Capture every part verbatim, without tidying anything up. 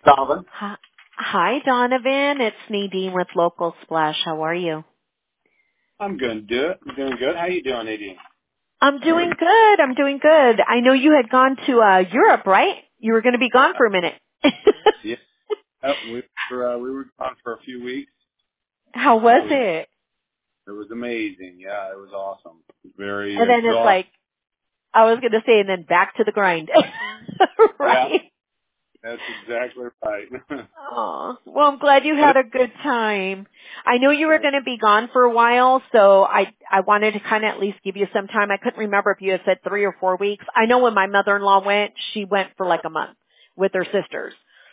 Donovan. Hi, hi, Donovan. It's Nadine with Local Splash. How are you? I'm doing good. I'm doing good. How you doing, Nadine? I'm doing good. I'm doing good. I know you had gone to uh Europe, right? You were going to be gone Uh, for a minute. yeah, uh, we were uh, we were gone for a few weeks. How It was was it? it was amazing. Yeah, it was awesome. Very And then it's exhausting. like, I was going to say, and then back to the grind. Yeah, Right? that's exactly right. Oh, well, I'm glad you But had a good time. I know you were it, going to be gone for a while, so I I wanted to kind of at least give you some time. I couldn't remember if you had said three or four weeks. I know when my mother-in-law went, she went for like a month with her sisters.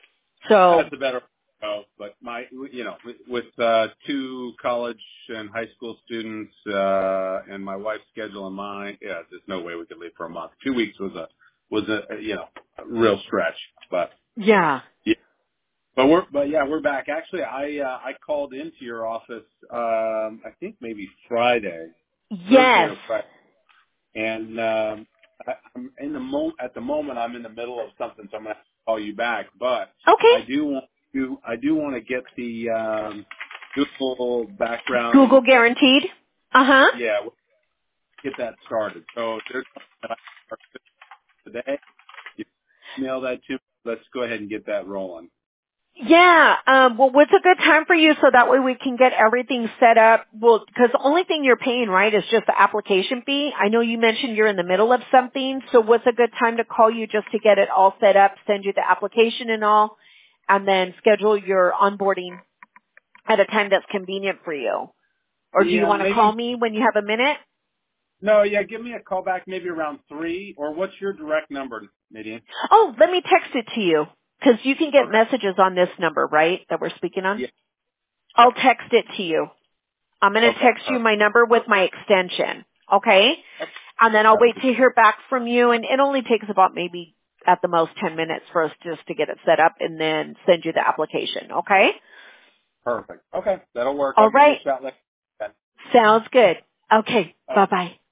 So, that's a better. Oh, but my you know with, with uh, two college and high school students uh, and my wife's schedule and mine, yeah, there's no way we could leave for a month. Two weeks was a was a you know a real stretch, but. yeah. Yeah. But we're, but yeah, we're back. Actually, I, uh, I called into your office, um, I think maybe Friday, Thursday Yes. or Friday. And, um, I, I'm in the mo, at the moment, I'm in the middle of something, so I'm going to call you back. But Okay. I do want to, I do want to get the, um, Google background. Google guaranteed. Uh-huh. Yeah, we'll get that started. So there's something that I start today. You email that to me. Let's go ahead and get that rolling. Yeah, um, well, what's a good time for you so that way we can get everything set up? Well, because the only thing you're paying, right, is just the application fee. I know you mentioned you're in the middle of something, so what's a good time to call you just to get it all set up, send you the application and all, and then schedule your onboarding at a time that's convenient for you? Or do you Yeah, want to call maybe. me when you have a minute? No, yeah, give me a call back maybe around three, or what's your direct number, Nadine? Oh, let me text it to you, because you can get Okay. messages on this number, right, that we're speaking on? Yeah. I'll Yep. text it to you. I'm going to Okay. text you Perfect. my number with my extension. Okay? And then I'll That'll wait be to hear back from you. And it only takes about maybe at the most ten minutes for us just to get it set up and then send you the application. Okay? perfect. Okay. That'll work. All I'll give you right. a shout later. Sounds good. Okay. Okay. Bye bye.